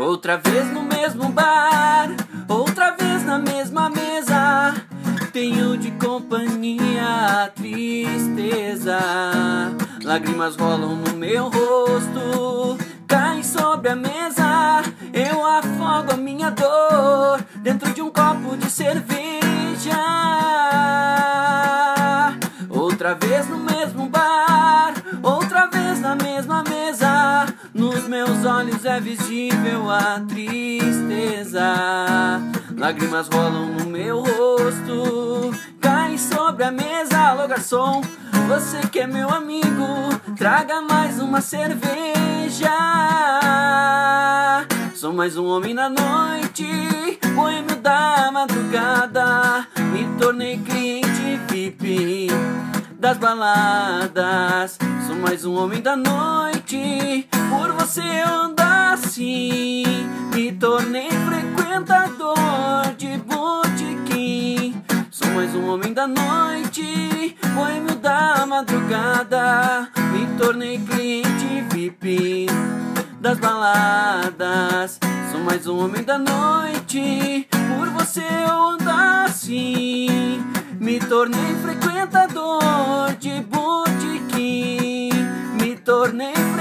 Outra vez no mesmo bar, outra vez na mesma mesa, tenho de companhia a tristeza. Lágrimas rolam no meu rosto, caem sobre a mesa. Eu afogo a minha dor dentro de um copo de cerveja. Outra vez no mesmo bar, outra vez na mesma mesa, nos meus olhos é visível a tristeza. Lágrimas rolam no meu rosto, caem sobre a mesa. Alô garçom, você que é meu amigo, traga mais uma cerveja. Sou mais um homem na noite, boêmio da madrugada. Me tornei cliente VIP das baladas. Sou mais um homem da noite, por você eu ando assim. Me tornei frequentador de botequim. Sou mais um homem da noite, boêmio da madrugada. Me tornei cliente VIP das baladas. Sou mais um homem da noite, por você eu ando assim. Me tornei frequentador de botequim. Me tornei